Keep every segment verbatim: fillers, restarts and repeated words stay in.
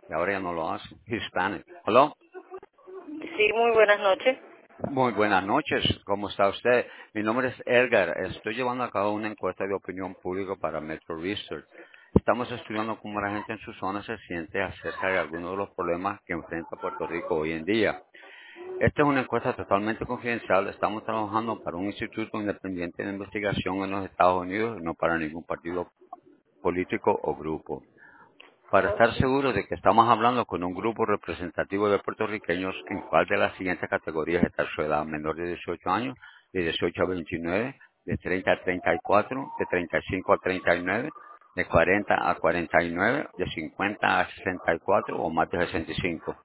Y ahora ya no lo hace. Hispanic. Hello. Sí, muy buenas noches. Muy buenas noches. ¿Cómo está usted? Mi nombre es Edgar. Estoy llevando a cabo una encuesta de opinión pública para Metro Research. Estamos estudiando cómo la gente en su zona se siente acerca de algunos de los problemas que enfrenta Puerto Rico hoy en día. Esta es una encuesta totalmente confidencial. Estamos trabajando para un instituto independiente de investigación en los Estados Unidos, no para ningún partido político o grupo. Para estar seguros de que estamos hablando con un grupo representativo de puertorriqueños, ¿en cuál de las siguientes categorías está su edad? Menor de dieciocho años, de dieciocho a veintinueve, de treinta a treinta y cuatro, de treinta y cinco a treinta y nueve, de cuarenta a cuarenta y nueve, de cincuenta a sesenta y cuatro o más de sesenta y cinco.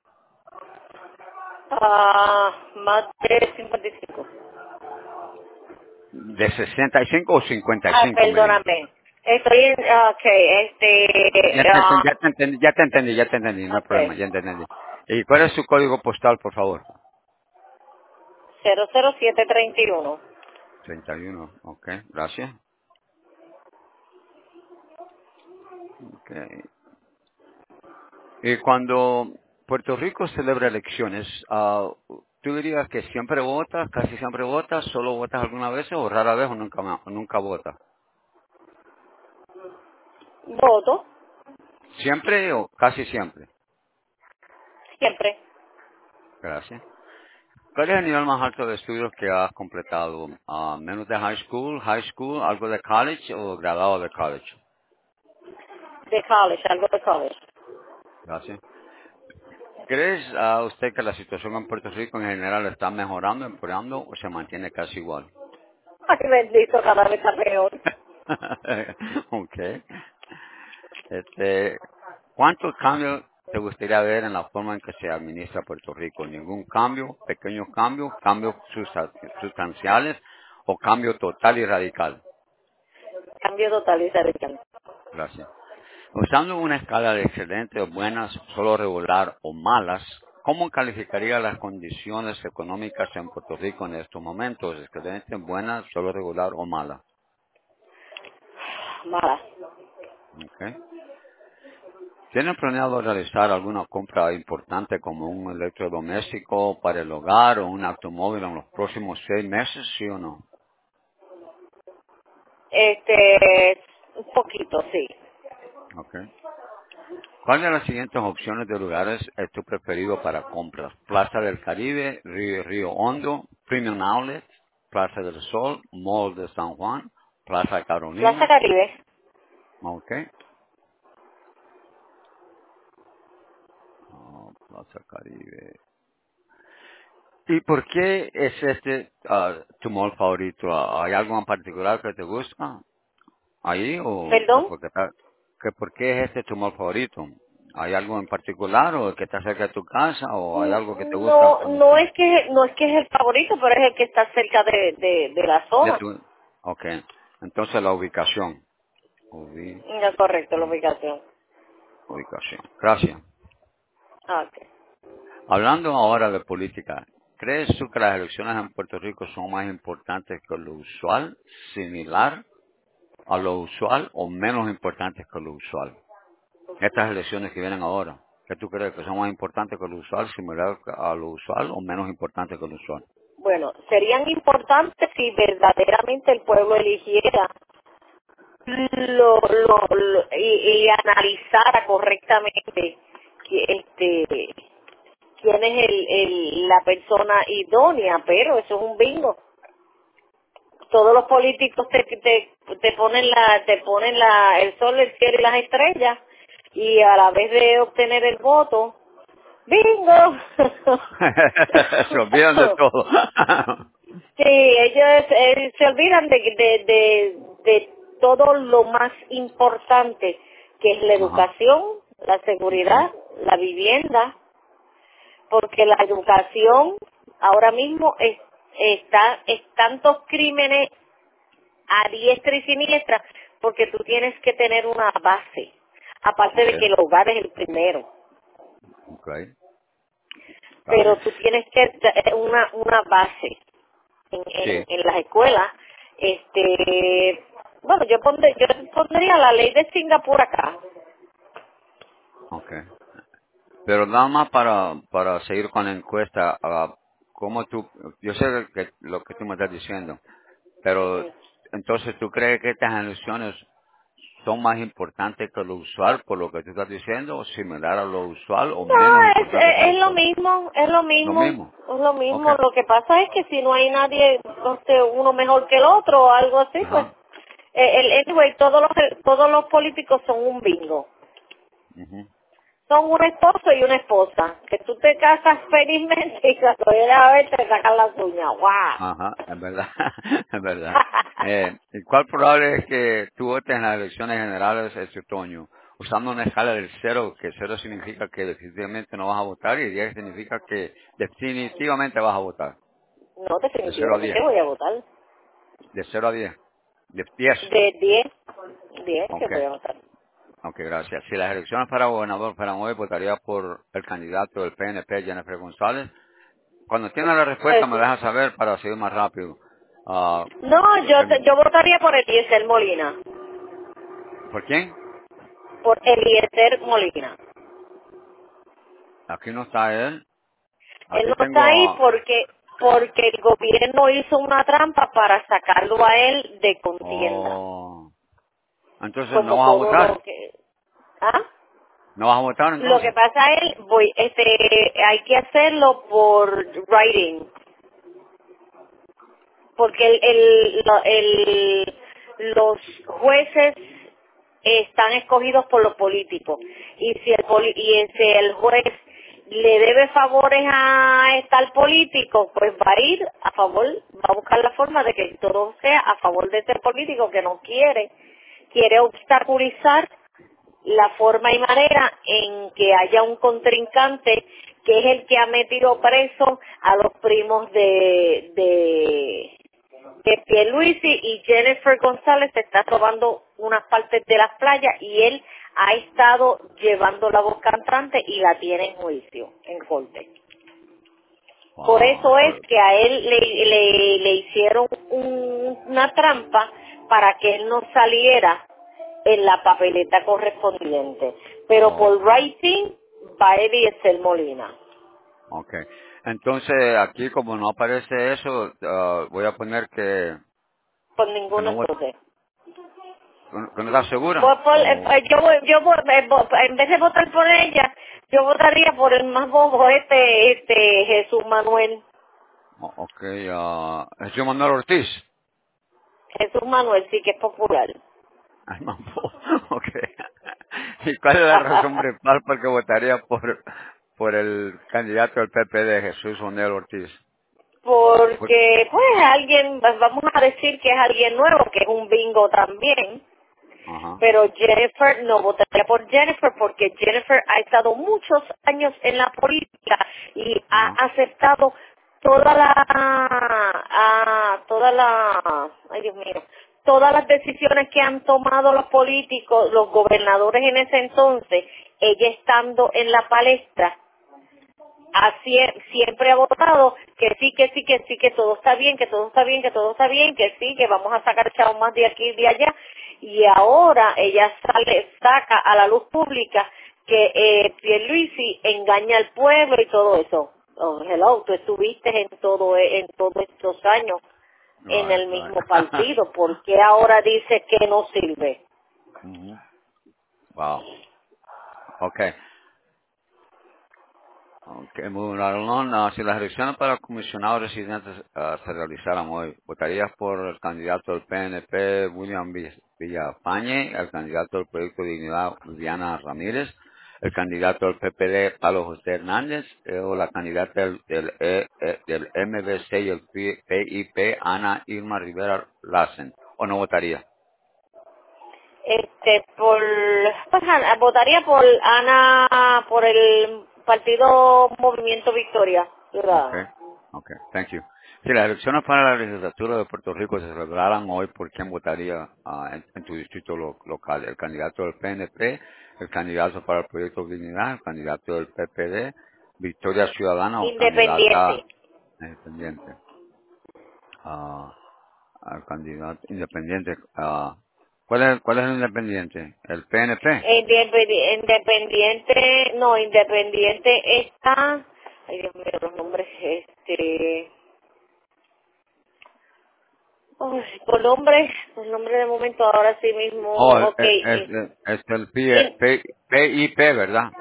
Ah, más de cincuenta y cinco. De sesenta y cinco o cincuenta y Ah, cinco, me dijo. perdóname. Estoy en, ah, ok, Ya este, te, enten- ah, ya te entendí, ya te entendí, ya te entendí, no hay problema, ok, ya entendí. ¿Y cuál es su código postal, por favor? cero cero siete treinta y uno. treinta y uno, ok, gracias. Okay. Y cuando Puerto Rico celebra elecciones, ah, ¿tú dirías que siempre votas, casi siempre votas, solo votas alguna vez o rara vez o nunca, ma- o nunca votas? Voto, ¿Siempre o casi siempre? siempre. Gracias. ¿Cuál es el nivel más alto de estudios que has completado? Ah, ¿Menos de high school, high school, algo de college o graduado de college? De college, algo de college. Gracias. ¿Crees ah, usted que la situación en Puerto Rico en general está mejorando, empeorando o se mantiene casi igual? Ay, bendito, cada vez está peor. Ok. Este, ¿cuántos cambios te gustaría ver en la forma en que se administra Puerto Rico? ¿Ningún cambio? ¿Pequeños cambios? ¿Cambios susta- sustanciales? ¿O cambio total y radical? Cambio total y radical. Gracias. Usando una escala de excelentes, buenas, solo regular o malas, ¿cómo calificaría las condiciones económicas en Puerto Rico en estos momentos? ¿Excelentes, buenas, solo regular o mala? Mala. Okay. ¿Tienen planeado realizar alguna compra importante como un electrodoméstico para el hogar o un automóvil en los próximos seis meses, sí o no? Este, un poquito, sí. Okay. ¿Cuál de las siguientes opciones de lugares es tu preferido para compras? Plaza del Caribe, Río, Río Hondo, Premium Outlet, Plaza del Sol, Mall de San Juan, Plaza Plaza Carolina. Caribe. Ok. Oh, Plaza Caribe. ¿Y por qué es este ah, tu mall favorito? Ah, ¿Hay algo en particular que te gusta ahí o, o Perdón. porque está- que por qué es este tu mall favorito? ¿Hay algo en particular o que está cerca de tu casa o hay algo que te gusta No, como no que es que no es que es el favorito, pero es el que está cerca de, de, de la de zona. tu? Ok, entonces la ubicación. Ubi- Ya, correcto, la ubicación. ubicación. Gracias. Ah, ok. Hablando ahora de política, ¿crees tú que las elecciones en Puerto Rico son más importantes que lo usual, similar a lo usual o menos importantes que lo usual? Estas elecciones que vienen ahora, ¿qué tú crees que son más importantes que lo usual, similar a lo usual o menos importantes que lo usual? Bueno, serían importantes si verdaderamente el pueblo eligiera lo, lo, lo- y, y analizara correctamente que, este quién es el, el, la persona idónea, pero eso es un bingo. Todos los políticos te, te, te ponen la te ponen la el sol, el cielo y las estrellas y a la vez de obtener el voto, bingo. Se olvidan de todo. Sí, ellos eh, se olvidan de, de, de, de todo lo más importante, que es la Ajá. educación, la Okay. seguridad, la vivienda, porque la educación ahora mismo es, está, es tantos crímenes a diestra y siniestra, porque tú tienes que tener una base, aparte de Okay. que el hogar es el primero, Okay. Está pero bien. tú tienes que tener una, una base. en, Sí. en, en las escuelas, este, bueno, yo pondré, yo pondría la ley de Singapur acá. Okay. Pero nada más para, para seguir con la encuesta, ah, ¿cómo tú, yo sé que lo que tú me estás diciendo, pero Ujú. entonces tú crees que estas elecciones son más importantes que lo usual por lo que tú estás diciendo, o similar a lo usual, o No, menos es, importante que es, lo es lo usual? mismo, es lo Lo mismo, mismo. es lo Ok. mismo. Lo que pasa es que si no hay nadie, no sé, uno mejor que el otro o algo así, pues, Ajá. eh, el, anyway, todos los, todos los políticos son un bingo. Ujú. Son un esposo y una esposa. Que tú te casas felizmente y cuando vienes a ver te sacan las uñas. ¡Guau! Ajá, es verdad, es verdad. Eh, ¿y cuál probable es que tú votes en las elecciones generales este otoño? Usando una escala del cero, que cero significa que definitivamente no vas a votar y diez significa que definitivamente vas a votar. No, De cero a definitivamente diez. voy a votar. De cero a diez. De diez. De diez, diez que Ok, voy a votar. ok, gracias. Si las elecciones para gobernador fueran hoy, votaría por el candidato del P N P, Jennifer González. Cuando tenga la respuesta Pues me sí. dejas saber para seguir más rápido. Ah, No, yo, te- permi- yo votaría por Eliezer Molina. ¿Por quién? Por Eliezer Molina. Aquí no está él. Él Aquí no está ahí tengo... porque porque el gobierno hizo una trampa para sacarlo a él de contienda. Oh, entonces no Como vas a todo lo votar. que... ¿Ah? ¿No vas a votar Lo que entonces? pasa es, voy, este, hay que hacerlo por writing, porque el, el, lo- el- los jueces están escogidos por los políticos y si el poli- y si el juez le debe favores a tal político, pues va a ir a favor, va a buscar la forma de que todo sea a favor de ese político que no quiere, quiere obstaculizar la forma y manera en que haya un contrincante que es el que ha metido preso a los primos de de de Pierluisi, y Jennifer González se está robando unas partes de las playas y él ha estado llevando la voz cantante y la tiene en juicio, en corte. Por Wow, eso es por- que a él le, le, le hicieron un- una trampa para que él no saliera en la papeleta correspondiente. Pero por ok, writing va Eliezer Molina, ok. Entonces aquí como no aparece eso, ah, voy a poner que, por que ninguno no, vot- entonces. que no estás segura. Voy por- eh, O, eh, yo voy, yo voy, eh, vo- en vez de votar por ella, yo votaría por el más bobo, este, este Jesús Manuel. o- ok, ah, Jesús Manuel Ortiz. Jesús Manuel sí que es popular. Ay, mambo. Ok. ¿Y cuál es la razón principal por que votaría por, por el candidato del P P de Jesús Manuel Ortiz? Por- Porque, pues, alguien, pues, vamos a decir que es alguien nuevo, que es un bingo también, Ajá, pero Jennifer, no votaría por Jennifer porque Jennifer ha estado muchos años en la política y ha ajá, aceptado toda la, ah, toda la, ay Dios mío, todas las decisiones que han tomado los políticos, los gobernadores en ese entonces, ella estando en la palestra, así siempre ha votado que sí, que sí, que sí, que todo está bien, que todo está bien, que todo está bien, que sí, que vamos a sacar chavos más de aquí y de allá. Y ahora ella sale, saca a la luz pública que eh, Pierluisi engaña al pueblo y todo eso. Oh, hello, tú estuviste en todo en todos estos años en right, el right. mismo partido, ¿por qué ahora dice que no sirve? Ujú. Wow. Okay. Okay, muy bien, Arlon. Ah, si las elecciones para comisionados residentes ah, se realizaran hoy, ¿votarías por el candidato del P N P, William Vill- Villafañe, el candidato del Proyecto Dignidad, Viviana Ramírez, el candidato del P P D, Pablo José Hernández, eh, o la candidata del, del, E- eh, del M B C y el P I P, Ana Irma Rivera Lassen? ¿O no votaría? Este, por, pues, Ana- votaría por Ana, por el partido Movimiento Victoria Okay, Ciudadana. okay, thank you. Si las elecciones para la legislatura de Puerto Rico se celebraran hoy, ¿por quién votaría ah, en, en tu distrito lo- local? ¿El candidato del P N P, el candidato para el Proyecto Dignidad, el candidato del P P D, Victoria Ciudadana o candidata Independiente. independiente? Ah, al candidato independiente. ah, ¿Cuál es, cuál es el independiente? ¿El P N P? Independi- Independiente, no, Independiente está, ay Dios mío, los nombres, este, ay, por nombre, por nombre de momento ahora sí mismo, Oh, es, ok, es, eh, es- es el P, in- P, P I P, ¿verdad?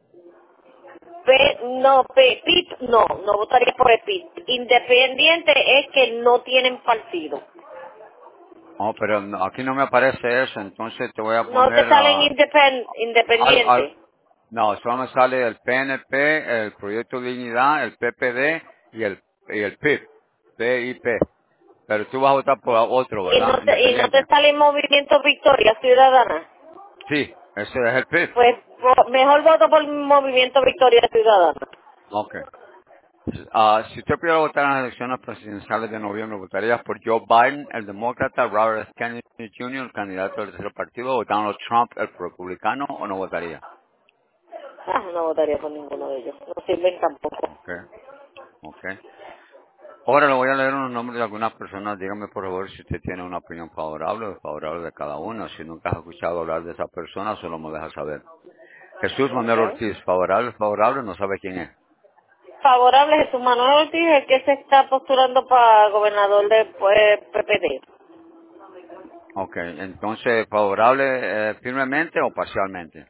P, no, P, P I P, no, no votaría por el P I P. Independiente es que no tienen partido. Oh, pero no- aquí no me aparece eso, entonces te voy a No te poner salen a... independ- al, al- independiente. no, solo me sale el P N P, el Proyecto Dignidad, el P P D y el, y el P I P, P I P. Pero tú vas a votar por otro, Y ¿verdad? no te, y no Independiente. te sale Movimiento Victoria Ciudadana. Sí, ese es el P I P. Pues vo- mejor voto por Movimiento Victoria Ciudadana. Ok. Ah, si usted pudiera votar en las elecciones presidenciales de noviembre, ¿votarías por Joe Biden, el demócrata, Robert F. Kennedy junior, el candidato del tercer partido, o Donald Trump, el republicano, o no votaría? Ah, no votaría por ninguno de ellos. No sirven tampoco. Ok, ok. Ahora le voy a leer unos nombres de algunas personas. Dígame por favor si usted tiene una opinión favorable o desfavorable de cada uno. Si nunca has escuchado hablar de esa persona, solo me deja saber. Jesús Manuel Okay. Ortiz, favorable, favorable, no sabe quién es. Favorable Jesús Manuel Ortiz, el que se está postulando para gobernador de pues, P P D. Ok, entonces, favorable eh, firmemente o parcialmente.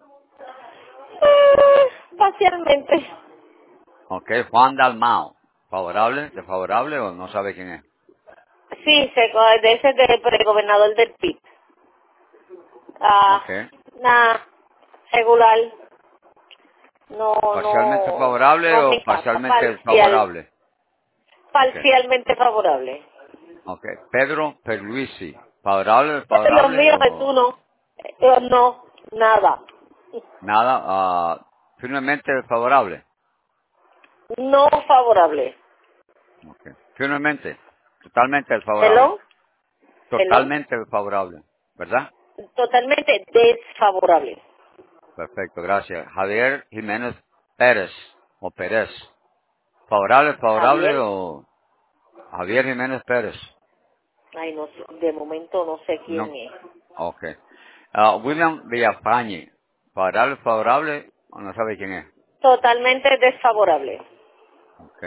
Eh, parcialmente. Ok, Juan Dalmao, favorable, desfavorable o no sabe quién es. Sí, se, co- de ese del gobernador del P I B. Ah, Ok, nada, regular. No, parcialmente no, favorable no me o encanta. parcialmente Parcial, desfavorable. Ok, parcialmente favorable. ok. Pedro Perluisi, favorable, Ay, Dios desfavorable mío, o Jesús, no. Yo no, nada. nada, ah, firmemente desfavorable. No favorable. Okay. Firmemente, totalmente desfavorable. Hello, hello. Totalmente desfavorable, ¿verdad? Totalmente desfavorable. Perfecto, gracias. Javier Jiménez Pérez, o Pérez. ¿Favorable, favorable Javier, o Javier Jiménez Pérez? ay, no sé, de momento no sé quién No. es. Ok. Ah, William Villafañe, ¿favorable, favorable o no sabe quién es? Totalmente desfavorable. Ok.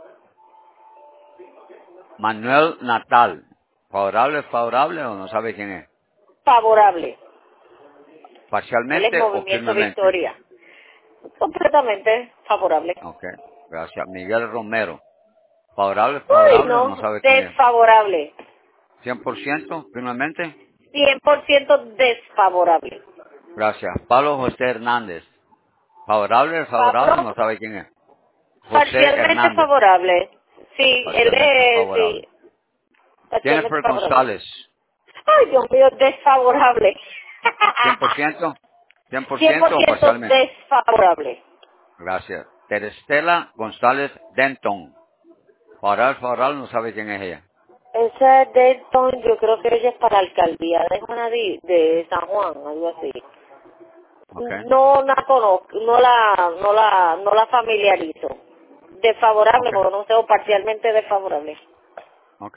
Manuel Natal, ¿favorable, favorable o no sabe quién es? Favorable. Él es ¿Parcialmente o Movimiento firmemente? Victoria. Completamente favorable. Ok, gracias. Miguel Romero, ¿favorable, Uy, favorable o no no, sabe quién es? desfavorable. ¿cien por ciento firmemente? cien por ciento desfavorable. Gracias. Pablo José Hernández, ¿favorable, favorable o Pablo, no sabe quién es? José parcialmente Hernández, favorable. Sí, él parcialmente es, favorable. sí, parcialmente Jennifer favorable. González, Ay, Dios mío, desfavorable. ¿cien por ciento? ¿cien por cien por ciento o ciento parcialmente? desfavorable. Gracias. Terestela González Denton, ¿favorable, favorable o no sabe quién es ella? Esa es Dayton, yo creo que ella es para alcaldía de Juanadí, de San Juan, algo así. Ok, No la conozco, no la, no la, no la familiarizo. Desfavorable, ok, porque no sé, o parcialmente desfavorable. ok.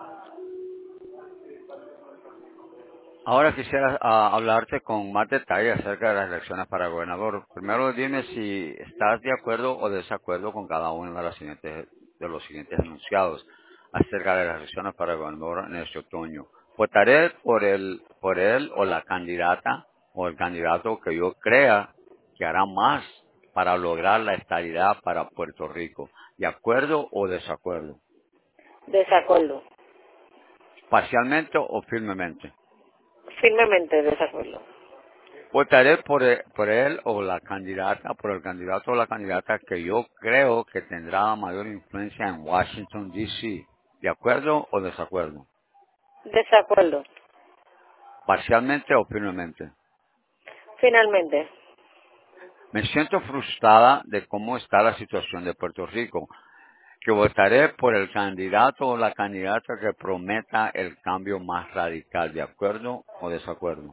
Ahora quisiera ah, hablarte con más detalle acerca de las elecciones para gobernador. Primero dime si estás de acuerdo o desacuerdo con cada uno de, las siguientes, de los siguientes enunciados acerca de las elecciones para gobernador en este otoño. Votaré por el, por él o la candidata o el candidato que yo crea que hará más para lograr la estabilidad para Puerto Rico. ¿De acuerdo o desacuerdo? Desacuerdo. Parcialmente o firmemente. Firmemente desacuerdo. Votaré por él, por él o la candidata, por el candidato o la candidata que yo creo que tendrá mayor influencia en Washington, D C ¿De acuerdo o desacuerdo? Desacuerdo. Parcialmente o firmemente. Finalmente. Me siento frustrada de cómo está la situación de Puerto Rico, que votaré por el candidato o la candidata que prometa el cambio más radical. ¿De acuerdo o desacuerdo?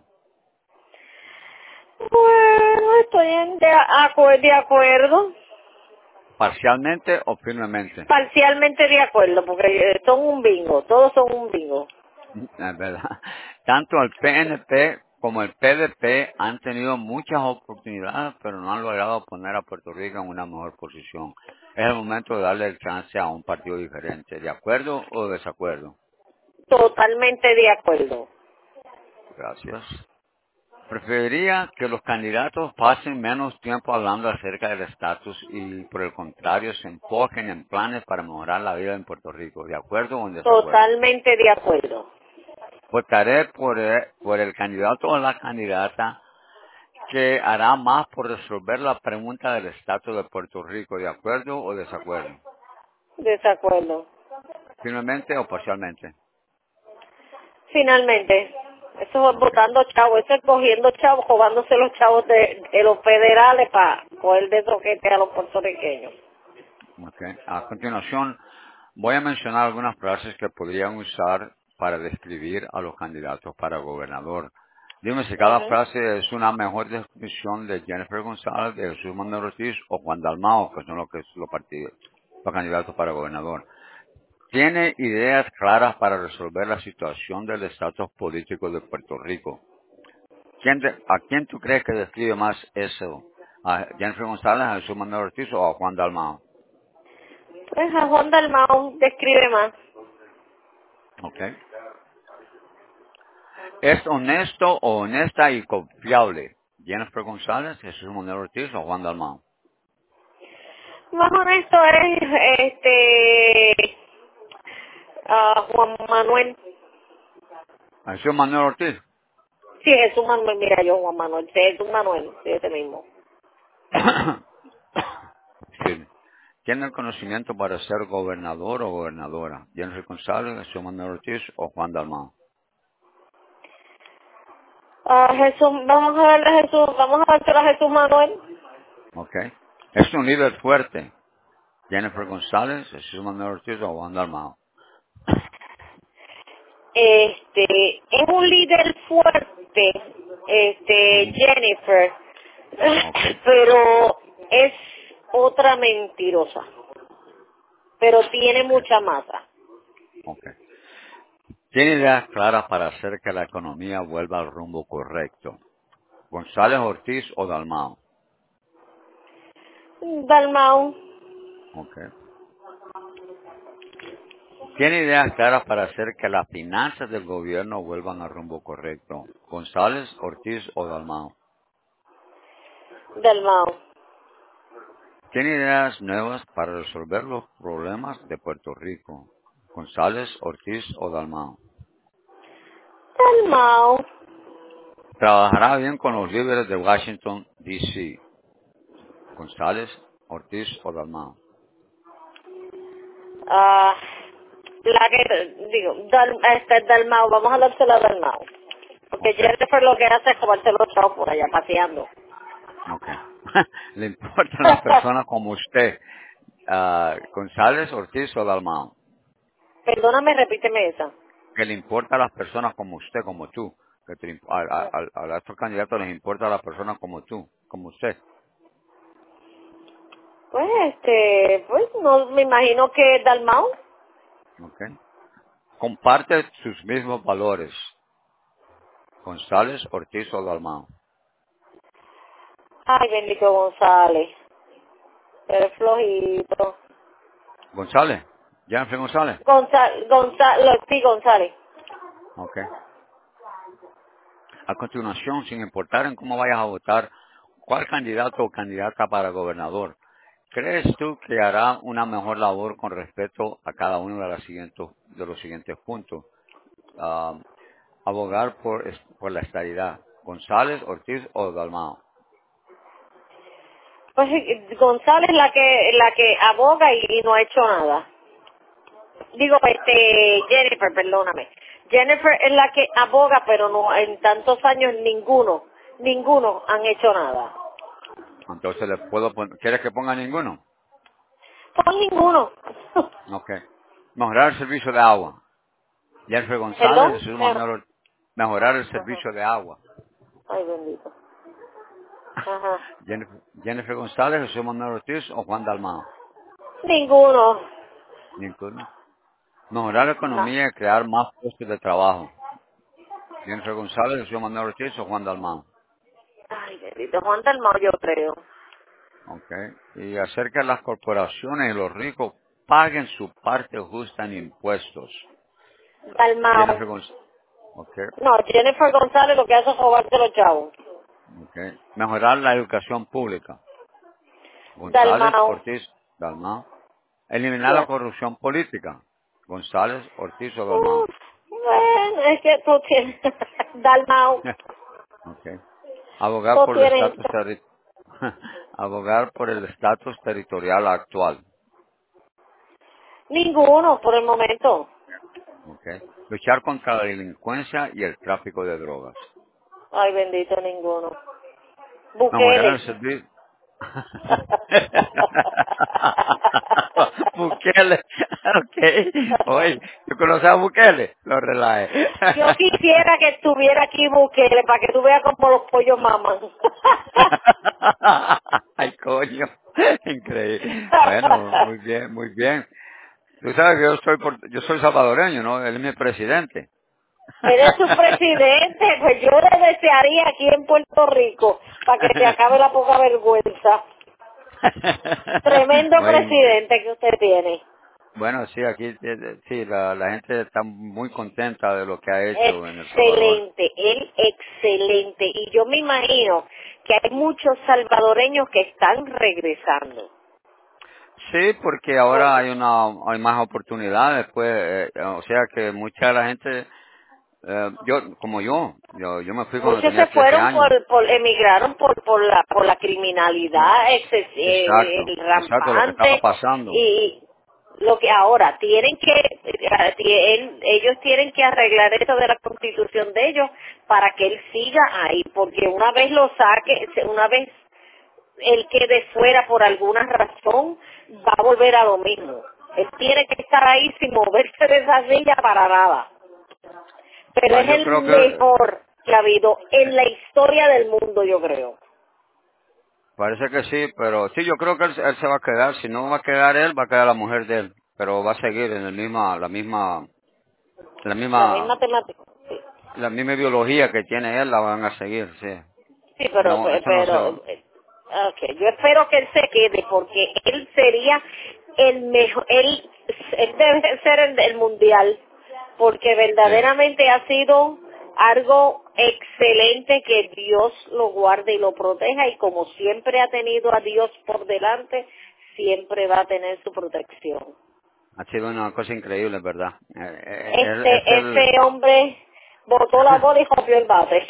Bueno, estoy en de, acu- de acuerdo. Parcialmente o firmemente. Parcialmente de acuerdo, porque eh, son un bingo, todos son un bingo. Es verdad. Tanto el P N P como el P D P han tenido muchas oportunidades, pero no han logrado poner a Puerto Rico en una mejor posición. Es el momento de darle el chance a un partido diferente. ¿De acuerdo o desacuerdo? Totalmente de acuerdo. Gracias. Preferiría que los candidatos pasen menos tiempo hablando acerca del estatus y, por el contrario, se enfoquen en planes para mejorar la vida en Puerto Rico. ¿De acuerdo o en desacuerdo? Totalmente de acuerdo. Votaré por el, por el candidato o la candidata que hará más por resolver la pregunta del estatus de Puerto Rico. ¿De acuerdo o desacuerdo? Desacuerdo. Finalmente o parcialmente. Finalmente, eso es Okay, votando chavos, eso es cogiendo chavos, robándose los chavos de, de los federales para coger de toquete a los puertorriqueños. okay. A continuación, voy a mencionar algunas frases que podrían usar para describir a los candidatos para gobernador. Dime si cada Ujú. frase es una mejor descripción de Jennifer González, de Jesús Manuel Ortiz o Juan Dalmao, que son los que los partidos, los candidatos para gobernador. ¿Tiene ideas claras para resolver la situación del estatus político de Puerto Rico? ¿Quién de- ¿A quién tú crees que describe más eso? ¿A Jennifer González, a Jesús Manuel Ortiz o a Juan Dalmao? Pues a Juan Dalmau describe más. Okay. ¿Es honesto o honesta y confiable? ¿Jennifer González, Jesús Manuel Ortiz o Juan Dalmao? Más honesto es este ah, Juan Manuel. ¿A Jesús Manuel Ortiz? Sí, Jesús Manuel, mira yo Juan Manuel, sí, Jesús Manuel, sí, ese mismo. Sí. ¿Tiene el conocimiento para ser gobernador o gobernadora? ¿Jennifer González, Jesús Manuel Ortiz o Juan Dalmao? Ah, Jesús, vamos a darle a Jesús, vamos a dárselo a Jesús Manuel. Okay. ¿Es un líder fuerte? ¿Jennifer González, Jesús Manuel Ortiz o Juan Dalmao? Este, es un líder fuerte, este, Ujú. Jennifer, Okay. pero es otra mentirosa, pero tiene Okay. mucha masa. Okay. ¿Tiene ideas claras para hacer que la economía vuelva al rumbo correcto? ¿González Ortiz o Dalmao? Dalmau, Okay. ¿Tiene ideas claras para hacer que las finanzas del gobierno vuelvan al rumbo correcto? ¿González, Ortiz o Dalmao? Dalmau, ¿Tiene ideas nuevas para resolver los problemas de Puerto Rico? ¿González, Ortiz o Dalmao? Dalmau. ¿Trabajará bien con los líderes de Washington, D C? ¿González, Ortiz o Dalmao? Ah, la que, digo, Dal, este Dalmau, vamos a dárselo a Dalmau. Porque Okay. Jennifer lo que hace es comerse los chavos por allá paseando. Okay. ¿Le importan las personas como usted? Ah, ¿González, Ortiz o Dalmao? Perdóname, repíteme esa. Que le importa a las personas como usted, como tú. Que te, imp- a, a, a- a estos candidatos les importa a las personas como tú, como usted. Pues, este, pues, no, me imagino que Dalmau. Okay. Comparte sus mismos valores. González, Ortiz o Dalmao. Ay, bendito González. Eres flojito. González. Jennifer González. González, González, sí, González. Okay. A continuación, sin importar en cómo vayas a votar, ¿cuál candidato o candidata para gobernador crees tú que hará una mejor labor con respecto a cada uno de, las siguientes, de los siguientes puntos? Ah, abogar por, es- por la estabilidad. González, Ortiz o Dalmao. Pues eh, González es la que, la que aboga y, y no ha hecho nada. Digo, este, Jennifer, perdóname. Jennifer es la que aboga, pero no, en tantos años ninguno, ninguno han hecho nada. Entonces le puedo poner, ¿quieres que ponga ninguno? Por ninguno. Ok. Mejorar el servicio de agua. Jennifer González, ¿Perdón? Jesús Me- Manuel Ortiz. Mejorar el Ajá. servicio de agua. Ay, bendito. Ajá. Jennifer, Jennifer González, Jesús Manuel Ortiz o Juan Dalmao. Ninguno. Ninguno. Mejorar la No. economía y crear más puestos de trabajo. Jennifer González, José Manuel Ortiz o Juan Dalmau. Ay, bendito, Juan Dalmau, yo creo. Okay. Y acerca de las corporaciones y los ricos paguen su parte justa en impuestos. Dalmau. Jennifer González. Okay. No, Jennifer González lo que hace es robarse los chavos. Okay. Mejorar la educación pública. González, Dalmau. Ortiz, Dalmau. Eliminar la Yeah. corrupción política. González, Ortiz o Dalmau. Uf, bueno, es que tú tienes... Dalmau, Okay. Abogar tú por el tienes... estatus terri- abogar por el estatus territorial actual. Ninguno, por el momento. Okay. Luchar contra la delincuencia y el tráfico de drogas. Ay, bendito, ninguno. Mejorar el Bukele. servicio. Bukele, ok. Oye, ¿tú conoces a Bukele? Lo relaje. Yo quisiera que estuviera aquí Bukele para que tú veas cómo los pollos maman. Ay, coño. Increíble. Bueno, muy bien, muy bien. Tú sabes que yo soy, por- yo soy salvadoreño, ¿no? Él es mi presidente. Eres su presidente, pues yo le desearía aquí en Puerto Rico para que te acabe la poca vergüenza. Tremendo Oye, presidente que usted tiene. bueno, sí, aquí eh, eh, sí, la, la gente está muy contenta de lo que ha hecho en El Salvador. Excelente, él excelente. Y yo me imagino que hay muchos salvadoreños que están regresando. Sí, porque ahora hay una hay más oportunidades, pues, eh, eh, o sea que mucha de la gente, eh, yo como yo, yo yo me fui cuando Muchos se tenía trece fueron años. por, por emigraron por por la por la criminalidad exces- eh, Exacto, el exacto lo que estaba rampante pasando. y lo que ahora tienen que eh, él- ellos tienen que arreglar eso de la constitución de ellos para que él siga ahí, porque una vez lo saque, una vez él quede fuera por alguna razón, va a volver a lo mismo. Él tiene que estar ahí sin moverse de esa silla para nada. Pero Bueno, es yo el creo que mejor que ha habido en eh, la historia del mundo, yo creo. parece que sí, pero sí, yo creo que él, él se va a quedar. Si no va a quedar él, va a quedar la mujer de él, pero va a seguir en el misma, la misma, la La misma, misma temática. Sí, la misma biología que tiene él, la van a seguir, sí. sí pero, No, eso no se pero, va. eh, okay. Yo espero que él se quede porque él sería el mejor, él, él debe ser el del mundial porque Sí. verdaderamente ha sido algo excelente, que Dios lo guarde y lo proteja, y como siempre ha tenido a Dios por delante, siempre va a tener su protección. Ha sido una cosa increíble, ¿verdad? Eh, eh, Él es Ese, el... ese hombre botó la bola y rompió el bate.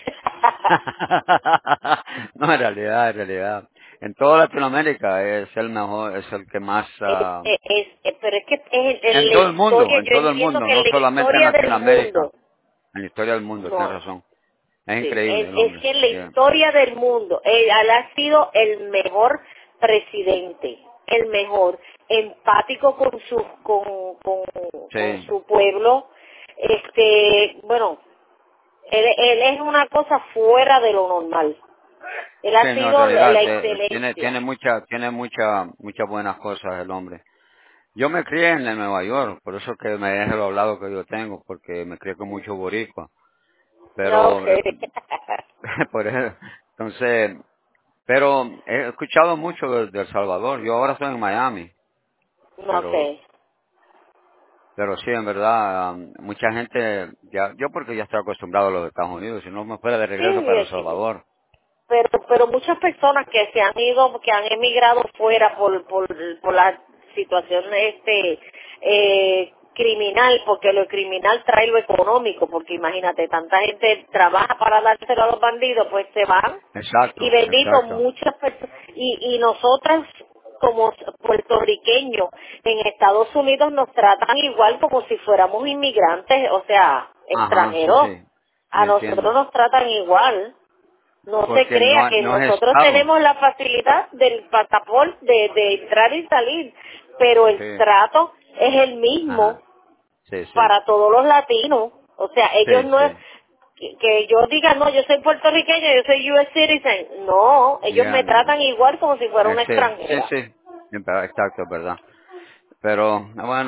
No, en realidad, en realidad. En toda Latinoamérica es el mejor, es el que más... es, ah, es, es- pero es que es en en la todo el mundo, historia, en yo todo el entiendo mundo, que en no la solamente en historia del Latinoamérica, mundo, en la historia del mundo, tienes no, razón. Es sí, increíble es, el es hombre. que en la Sí. historia del mundo, él, él ha sido el mejor presidente, el mejor, empático con su, con, con, con Sí, su pueblo, este, bueno, él, él es una cosa fuera de lo normal. Él sí, ha no, en sido la realidad la eh, tiene, tiene excelencia. mucha, tiene mucha, muchas buenas cosas el hombre. Yo me crié en Nueva York, por eso que me deje lo hablado que yo tengo, porque me crié con mucho boricua. Pero, eh, Okay. por eso, entonces, pero he escuchado mucho de, de El Salvador. Yo ahora estoy en Miami, pero, Okay. pero sí, en verdad, um, mucha gente, ya, yo porque ya estoy acostumbrado a los Estados Unidos, si no me fuera de Sí, regreso para El sí, Salvador. pero pero muchas personas que se han ido, que han emigrado fuera por por, por la situación este eh, criminal, porque lo criminal trae lo económico, porque imagínate, tanta gente trabaja para dárselo a los bandidos, pues se van, y Exacto, bendito, exacto. muchas personas, y, y nosotras como puertorriqueños en Estados Unidos nos tratan igual como si fuéramos inmigrantes, o sea, Ajá, sí, extranjeros, sí, a yo nosotros entiendo. nos tratan igual. No se Porque crea no, que no es nosotros Estado. tenemos la facilidad del pasaporte de, de entrar y salir, pero el Sí, trato es el mismo ajá, sí, sí, para todos los latinos. O sea, ellos sí, no es sí. que, que yo diga, no, yo soy puertorriqueño, yo soy U S citizen. No, ellos Ya, me tratan igual como si fuera eh, una sí, sí, extranjera. sí, exacto, es verdad. Pero, ah, bueno,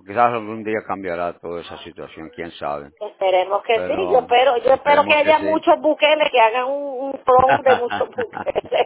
quizás algún día cambiará toda esa situación, quién sabe. Esperemos que sí, yo Pero espero, yo espero que esperemos que haya sí. muchos buqueles, que hagan un, un clon de muchos buqueles.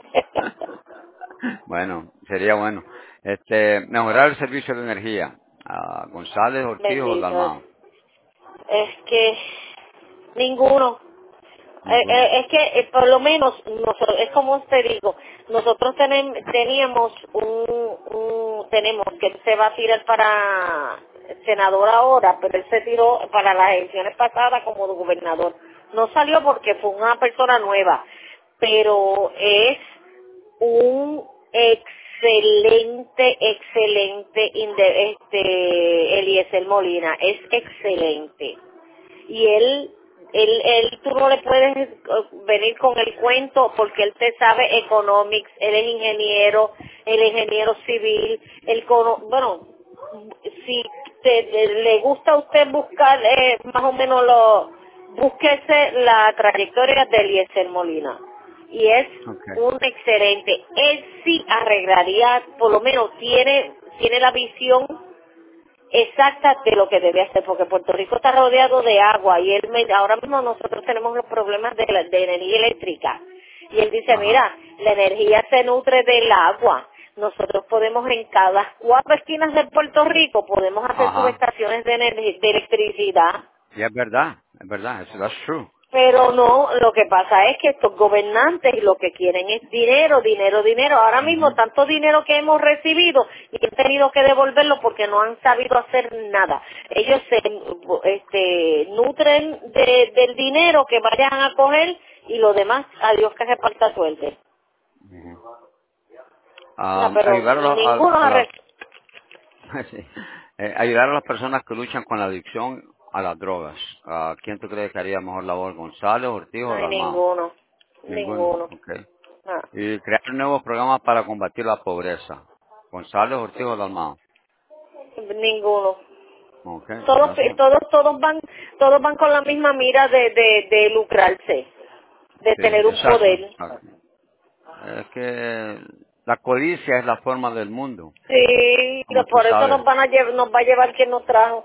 Bueno, sería bueno. Este, mejorar el servicio de energía. Ah, González, Ortiz o Bendito. Dalmao. Es que ninguno. Eh, Ninguno. eh, es que eh, por lo menos, nosotros, es como te digo, nosotros tenem- teníamos un, un, tenemos que él se va a tirar para senador ahora, pero él se tiró para las elecciones pasadas como gobernador. No salió porque fue una persona nueva, pero es un excelente, excelente, inde- este, Eliezer Molina, es excelente. Y él, él, él, tú no le puedes eh, venir con el cuento porque él te sabe economics, él es ingeniero, él es ingeniero civil, él cono, bueno, si te, te- le gusta a usted buscar eh, más o menos lo, búsquese la trayectoria de Eliezer Molina y es Okay. un excelente. Él sí arreglaría, por lo menos tiene tiene la visión exacta de lo que debe hacer, porque Puerto Rico está rodeado de agua y él me, ahora mismo nosotros tenemos los problemas de, la- de energía eléctrica y él dice, Ajá. mira, la energía se nutre del agua. Nosotros podemos en cada cuatro esquinas de Puerto Rico podemos hacer Ajá. subestaciones de, energi- de electricidad. Y es verdad, es verdad, eso that's true. Pero no, lo que pasa es que estos gobernantes lo que quieren es dinero, dinero, dinero. Ahora mismo Ujú. tanto dinero que hemos recibido y han tenido que devolverlo porque no han sabido hacer nada. Ellos se este, nutren de- del dinero que vayan a coger y lo demás, a Dios que reparta suerte. Ujú. No, Um, pero ayudar a, la- a, ninguno a ha las re- sí. Eh, ayudar a las personas que luchan con la adicción a las drogas. Ah, ¿Quién tú crees que haría mejor labor, González, Ortiz no o hay Dalmao? ninguno, Ninguno, ninguno, okay. no, Y crear nuevos programas para combatir la pobreza. González, Ortiz o Dalmao. ninguno. Okay, Todos, that's one. todos, todos van, todos van con la misma mira de, de, de lucrarse, de Sí, tener un exacto, poder. exacto. Es que la codicia es la forma del mundo, Sí, como tú por eso nos sabes. van a lle- nos va a llevar quien nos trajo.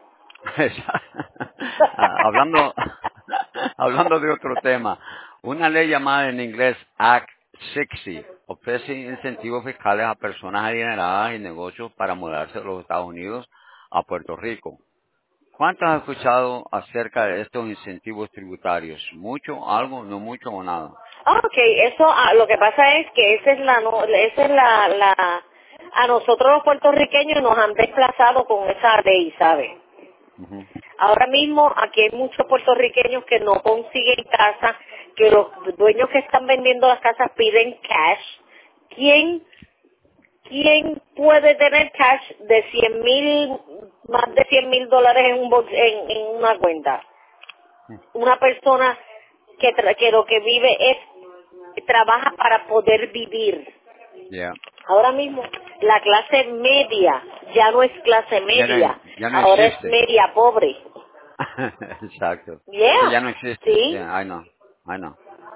Ah, hablando, hablando de otro tema, una ley llamada en inglés Act sesenta ofrece incentivos fiscales a personas adineradas y negocios para mudarse de los Estados Unidos a Puerto Rico. ¿Cuántos has escuchado acerca de estos incentivos tributarios? ¿Mucho, algo, no mucho o nada? Ah, ok, eso, ah, lo que pasa es que esa es la, no, esa es la, la, a nosotros los puertorriqueños nos han desplazado con esa ley, ¿sabe? Ujú. Ahora mismo aquí hay muchos puertorriqueños que no consiguen casa, que los dueños que están vendiendo las casas piden cash. ¿Quién ¿Quién puede tener cash de cien mil, más de cien mil dólares en, un bol- en, en una cuenta? Una persona que, tra- que lo que vive es, trabaja para poder vivir. Ya, Ahora mismo la clase media ya no es clase ya no, media, ya no ahora es existe. media pobre. Exacto. Eso Yeah, ya no existe. sí. Yeah, I know, I know.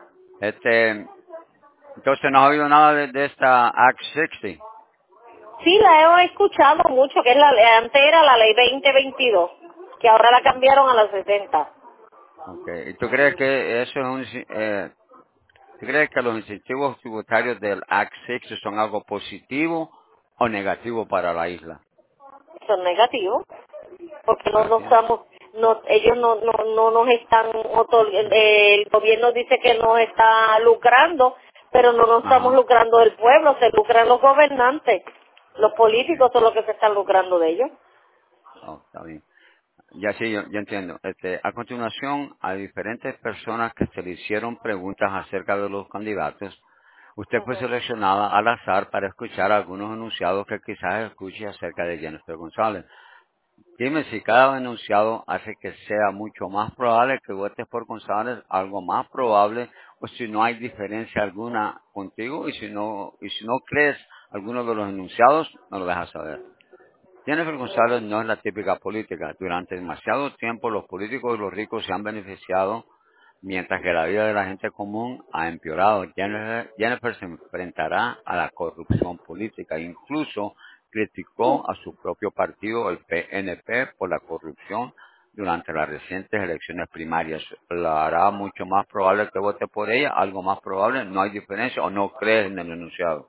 Este, entonces no ha oído nada de, de esta Act sesenta. Sí, la he escuchado mucho, que es la, antes era la ley veinte veintidós, que ahora la cambiaron a la sesenta. Okay. ¿Y tú crees que eso es un, eh, tú crees que los incentivos tributarios del Act sesenta son algo positivo o negativo para la isla? Son negativos. Porque no nos Negativo. estamos, no, ellos no, no, no nos están, otor- el gobierno dice que nos está lucrando, pero no nos estamos Ajá. lucrando del pueblo, se lucran los gobernantes, los Okay. políticos son los que se están lucrando de ellos. Oh, está bien. Ya sí, yo, yo entiendo. Este, a continuación, a diferentes personas que se le hicieron preguntas acerca de los candidatos, usted fue Ujú. seleccionada al azar para escuchar algunos enunciados que quizás escuche acerca de Jennifer González. Dime si cada enunciado hace que sea mucho más probable que votes por González, algo más probable, o si no hay diferencia alguna contigo, y si no, y si no crees alguno de los enunciados, no lo dejas saber. Jennifer González no es la típica política. Durante demasiado tiempo los políticos y los ricos se han beneficiado, mientras que la vida de la gente común ha empeorado. Jennifer, Jennifer se enfrentará a la corrupción política. Incluso criticó a su propio partido, el P N P, por la corrupción durante las recientes elecciones primarias. ¿La hará mucho más probable que vote por ella? ¿Algo más probable? ¿No hay diferencia o no crees en el enunciado?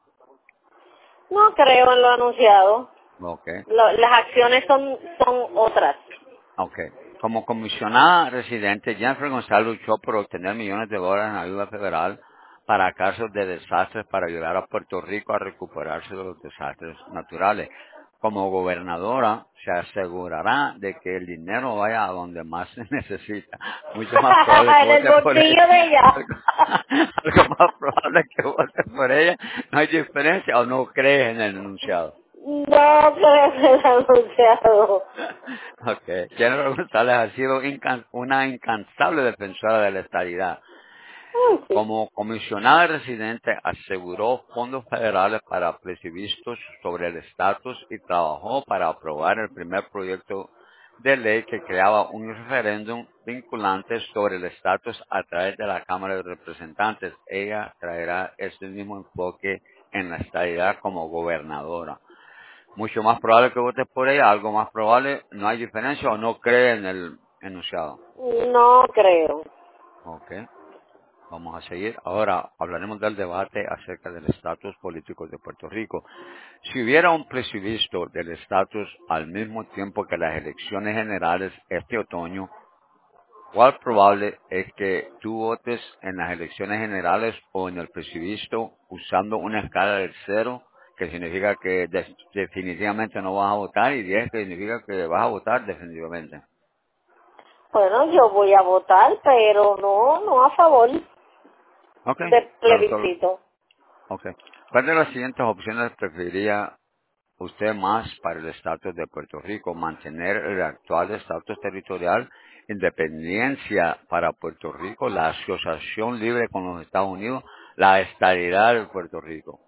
No creo en lo anunciado. Ok. Lo- las acciones son, son otras. Ok. Como comisionada residente, Jennifer González luchó por obtener millones de dólares en ayuda federal para casos de desastres para ayudar a Puerto Rico a recuperarse de los desastres naturales. Como gobernadora, se asegurará de que el dinero vaya a donde más se necesita. Mucho más probable que En el vote por ella. bolsillo de ella. Algo, algo más probable que vote por ella. No hay diferencia o no crees en el enunciado. No creo en el anunciado. Okay. Jennifer González ha sido incan- una incansable defensora de la estabilidad. Ay, sí. Como comisionada residente aseguró fondos federales para previstos sobre el estatus y trabajó para aprobar el primer proyecto de ley que creaba un referéndum vinculante sobre el estatus a través de la Cámara de Representantes. Ella traerá ese mismo enfoque en la estabilidad como gobernadora. Mucho más probable que votes por ella, algo más probable, no hay diferencia o no cree en el enunciado. No creo. Ok, vamos a seguir. Ahora hablaremos del debate acerca del estatus político de Puerto Rico. Si hubiera un plebiscito del estatus al mismo tiempo que las elecciones generales este otoño, ¿cuál probable es que tú votes en las elecciones generales o en el plebiscito usando una escala del cero, que significa que de- definitivamente no vas a votar, y diez, que significa que vas a votar definitivamente? Bueno, yo voy a votar, pero no, no a favor Ok, del claro, solo. plebiscito. Ok. ¿Cuál de las siguientes opciones preferiría usted más para el estatus de Puerto Rico? Mantener el actual estatus territorial, independencia para Puerto Rico, la asociación libre con los Estados Unidos, la estabilidad de Puerto Rico.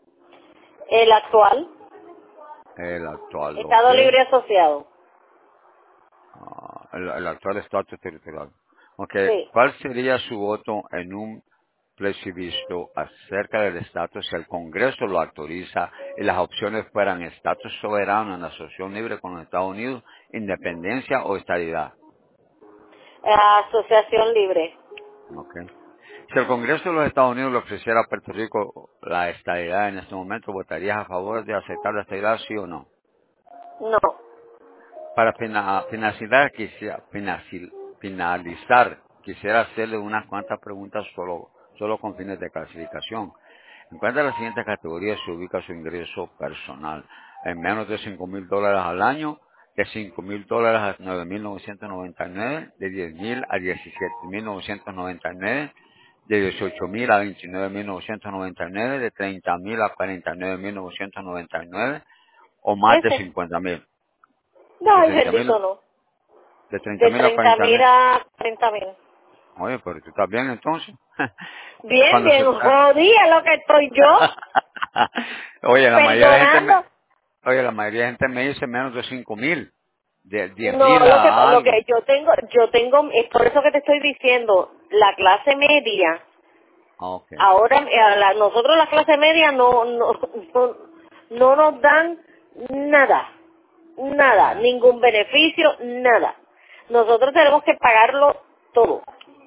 El actual, El actual, ok. Estado Libre Asociado. Ah, el, el actual estatus territorial. Ok, Sí. ¿cuál sería su voto en un plebiscito acerca del estatus si el Congreso lo autoriza y las opciones fueran estatus soberano en asociación libre con los Estados Unidos, independencia o estabilidad? Asociación Libre. Okay. Si el Congreso de los Estados Unidos le ofreciera a Puerto Rico la estabilidad en este momento, ¿votarías a favor de aceptar la estabilidad, sí o no? No. Para fina- finalizar, quisiera, finacil- finalizar, quisiera hacerle unas cuantas preguntas solo, solo con fines de clasificación. En cuanto a la siguiente categoría se ubica su ingreso personal. En menos de cinco mil dólares al año, de cinco mil dólares a nueve mil novecientos noventa y nueve, de diez mil a diecisiete mil novecientos noventa y nueve, de dieciocho mil a veintinueve mil novecientos noventa y nueve, de treinta mil a cuarenta y nueve mil novecientos noventa y nueve, o más de Ese. cincuenta mil. No, De ay, treinta mil, bendito no. de treinta De mil a treinta cuarenta mil mil. a cuarenta mil. Oye, pero tú estás bien entonces. Bien, Cuando se bien trata. jodida lo que estoy yo. Oye, la mayoría de gente me, Perdonando. oye, la mayoría de gente me dice menos de cinco mil, de diez No, mil lo que a lo que algo. yo tengo, yo tengo, es por eso que te estoy diciendo, la clase media, Okay. ahora eh, a la- nosotros la clase media no, no, no, no nos dan nada, nada, Yeah. ningún beneficio, nada. Nosotros tenemos que pagarlo todo,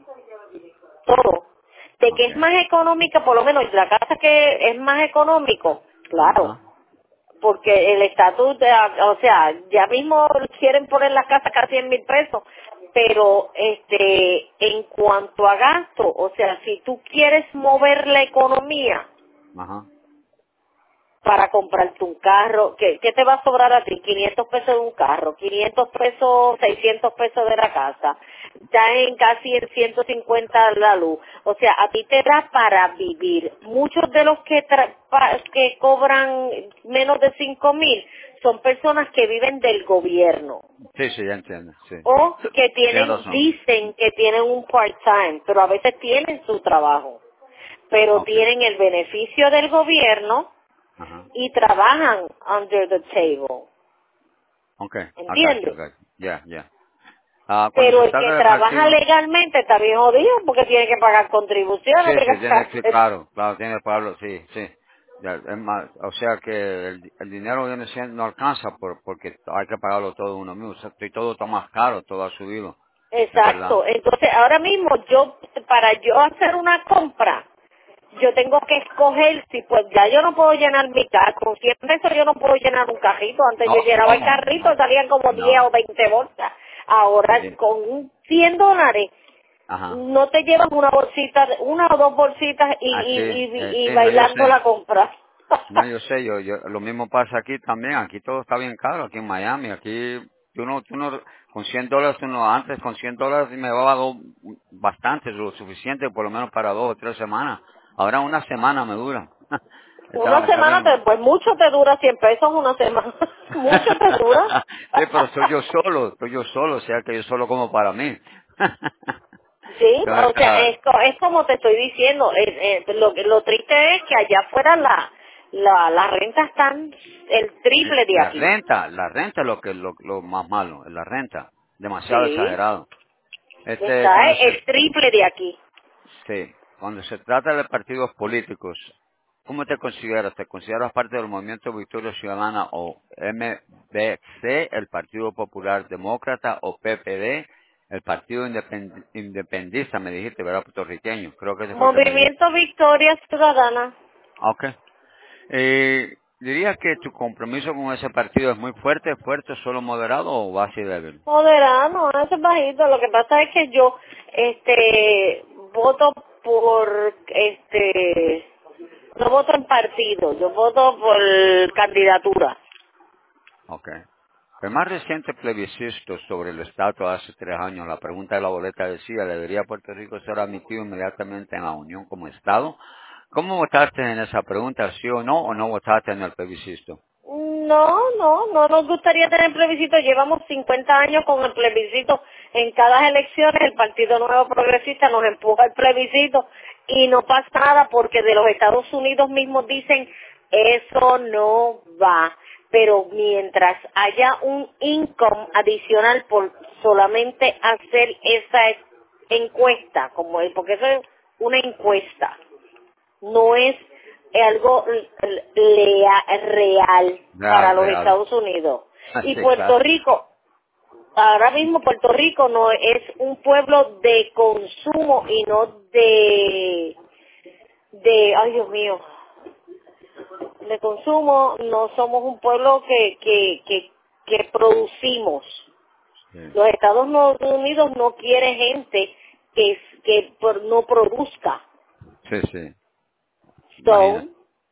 todo. De que es Okay. más económica, por lo menos la casa que es más económico, claro, Ajá. porque el estatus, de, o sea, ya mismo quieren poner la casa casi en mil pesos, pero este, en cuanto a gasto, o sea, si tú quieres mover la economía Ajá. para comprarte un carro, ¿qué, qué te va a sobrar a ti? quinientos pesos de un carro, quinientos pesos, seiscientos pesos de la casa, ya en casi en ciento cincuenta la luz, o sea, a ti te da para vivir. Muchos de los que, tra- pa- que cobran menos de cinco mil son personas que viven del gobierno Sí, sí, ya entiendo, sí. o que Tienes tienen, razón. dicen que tienen un part-time, pero a veces tienen su trabajo, pero Okay. tienen el beneficio del gobierno Ajá. y trabajan under the table, Okay. I got you, I ¿entiendes? got you. Yeah, yeah. Ah, cuando Pero se el que trata del trabaja partido, legalmente está bien jodido porque tiene que pagar sí, contribuciones, sí, tiene que tiene, pagar... sí, claro, claro, tiene Pablo, sí, sí. Ya, es más, o sea que el, el dinero viene siendo, no alcanza por, porque hay que pagarlo todo uno mismo. O sea, y todo está más caro, todo ha subido. Es verdad. Exacto. Entonces, ahora mismo yo, para yo hacer una compra, yo tengo que escoger si pues ya yo no puedo llenar mi carro, con cien pesos yo no puedo llenar un carrito, antes yo No, llenaba el ¿cómo? carrito, No, salían como diez no. o veinte bolsas, ahora Sí. con un cien dólares Ajá. no te llevas una bolsita, una o dos bolsitas y, Así, y, eh, y, y sí, no, yo bailando sé. la compra. No, yo sé, yo, yo, lo mismo pasa aquí también. Aquí todo está bien caro, aquí en Miami. Aquí, tú no, tú no, con cien dólares, uno antes con cien dólares me daba do- bastante, lo suficiente por lo menos para dos o tres semanas. Ahora una semana me dura. Una está, está semana, bien. te, pues mucho te dura cien pesos una semana, mucho te dura. Sí, pero soy yo solo, soy yo solo, o sea que yo solo como para mí. Sí, Entonces o sea, está, es, co- es como te estoy diciendo, eh, eh, lo, que- lo triste es que allá afuera la, la, las rentas están el triple de la aquí. renta, la renta es lo que lo, lo más malo, es la renta, demasiado Sí, exagerado. Este, está cuando eh, se, el triple de aquí. sí, cuando se trata de partidos políticos, ¿cómo te consideras? ¿Te consideras parte del movimiento Victoria Ciudadana o M B C, el Partido Popular Demócrata, o P P D, el Partido Independ- Independista, me dijiste, ¿verdad? Puertorriqueño, creo que ese fue el que me dijiste. Movimiento Victoria Ciudadana. Ok. Eh, ¿Dirías que tu compromiso con ese partido es muy fuerte, fuerte, solo moderado o base débil? Moderado, ese es bajito. Lo que pasa es que yo, este, voto por, este, no voto en partido, yo voto por candidatura. Ok. El más reciente plebiscito sobre el estatus hace tres años, la pregunta de la boleta decía, ¿debería Puerto Rico ser admitido inmediatamente en la Unión como Estado? ¿Cómo votaste en esa pregunta, sí o no, o no votaste en el plebiscito? No, no, no nos gustaría tener plebiscito. Llevamos cincuenta años con el plebiscito. En cada elección el Partido Nuevo Progresista nos empuja el plebiscito y no pasa nada porque de los Estados Unidos mismos dicen eso no va. Pero mientras haya un income adicional por solamente hacer esa encuesta, como es, porque eso es una encuesta, no es algo lea- real para Real, los real. Estados Unidos. Y Sí, Puerto claro. Rico, ahora mismo Puerto Rico no es un pueblo de consumo y no de, de, ay Dios mío, de consumo, no somos un pueblo que, que, que, que producimos. Sí, Los Estados Unidos no quiere gente que, que por- no produzca. sí, sí. So, Imagínate.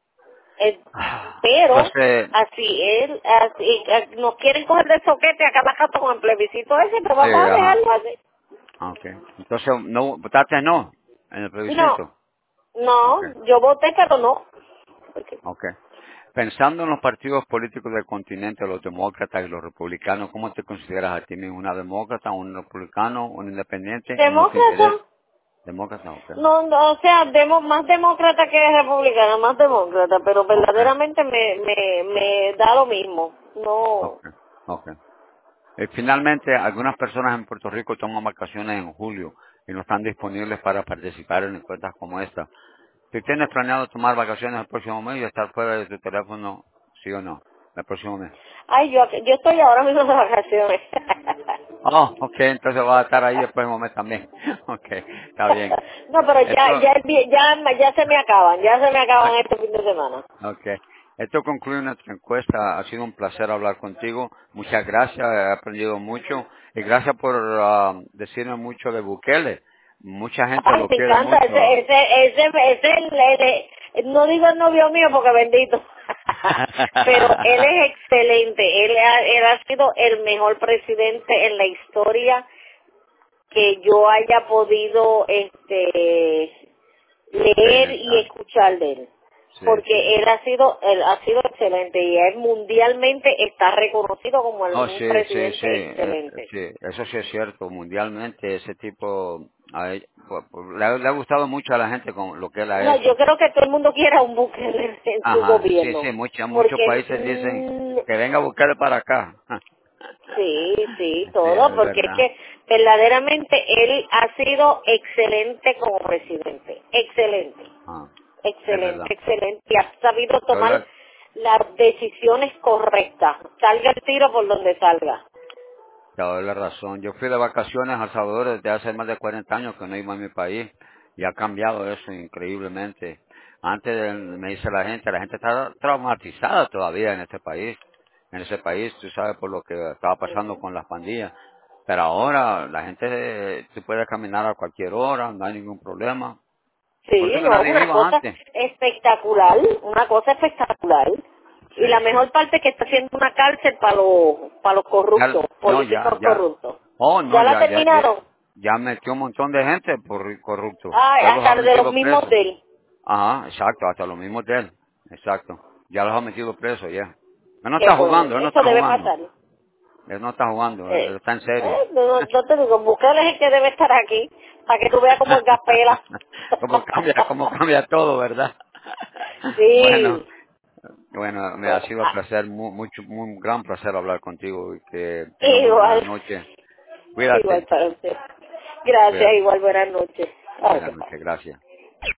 Eh, Ah, pero Entonces, así es, así, eh, nos quieren coger de soquete a cada rato con el plebiscito ese, pero vamos a sí, ajá. dejarlo así. Ok. Entonces, ¿no votaste no en el No, plebiscito? Ok. no, yo voté, pero no. Porque Ok. Pensando en los partidos políticos del continente, los demócratas y los republicanos, ¿cómo te consideras a ti mismo? ¿Una demócrata, un republicano, un independiente? ¿O no te demócrata, interesa? Demócrata, ok. no, no, o sea, demo, más demócrata que republicana, más demócrata, pero Ok, verdaderamente me, me, me da lo mismo. No, ok, ok. Y finalmente, algunas personas en Puerto Rico toman vacaciones en julio y no están disponibles para participar en encuestas como esta. Si tienes planeado tomar vacaciones el próximo mes y estar fuera de tu teléfono, ¿sí o no? El próximo mes. ay, yo, yo estoy ahora mismo de vacaciones. Oh, ok, entonces va a estar ahí el próximo mes también. Ok, está bien. No, pero ya, Esto, ya, ya, ya se me acaban, ya se me acaban este fin de semana. ok. Esto concluye nuestra encuesta. Ha sido un placer hablar contigo. Muchas gracias, he aprendido mucho. Y gracias por ah, decirme mucho de Bukele. Mucha gente Ay, lo me quiere encanta, mucho. ese, ese, ese, ese, el- el- no digo el novio mío porque bendito, pero él es excelente, él ha, él ha sido el mejor presidente en la historia que yo haya podido, este, leer y Experimentar. escuchar de él, Sí, sí. porque él ha sido, él ha sido excelente y él mundialmente está reconocido como el- Oh, un sí, sí, sí, presidente eh, excelente. sí, eso sí es cierto. Mundialmente ese tipo a él- pu- pu- le, ha le ha gustado mucho a la gente con lo que él ha No, yo hecho. creo que todo el mundo quiera un buque en, en su Ajá, sí, gobierno, sí, muchos muchos porque países dicen mm, que venga a buscarle para acá. sí, sí, Sí, todo, es porque es verdad. que verdaderamente él ha sido excelente como presidente, excelente. Ah. es verdad. Excelente, excelente. Y has sabido Te doy tomar la, las decisiones correctas. Salga el tiro por donde salga. te doy la razón. Yo fui de vacaciones a El Salvador desde hace más de cuarenta años que no iba a mi país y ha cambiado eso increíblemente. Antes de- me dice la gente, la gente está traumatizada todavía en este país. En ese país, tú sabes, por lo que estaba pasando con las pandillas. Pero ahora la gente, tú puedes caminar a cualquier hora, no hay ningún problema. Por eso Sí, que no, nadie una iba cosa antes. espectacular, una cosa espectacular. Y la Sí, sí. mejor parte es que está haciendo una cárcel para los, para los Ya, corruptos, no, ya, políticos ya. corruptos. Oh, no, ¿Ya la ya, ya, ya, terminaron? ya metió un montón de gente por corrupto. Ay, Ya los hasta ha de los metido mismos presos. de él. Ajá, exacto, hasta los mismos de él. Exacto. Ya los ha metido presos, ya. Él no Qué está bueno, jugando, él no eso está debe jugando. pasar. Él no está jugando, él, él Eh, está en serio. eh, no, no te digo, Bukele es el que debe estar aquí, para que tú veas cómo el gapela. Cómo cambia, cómo cambia todo, ¿verdad? Bueno, Sí. bueno, me ha Bueno, sido un ah, placer, mu- mucho, un gran placer hablar contigo y que tenga muy buena igual, noche. igual Cuídate. para usted. Gracias, Cuídate. igual, buenas noches. Buenas Ok, bye. noches, gracias.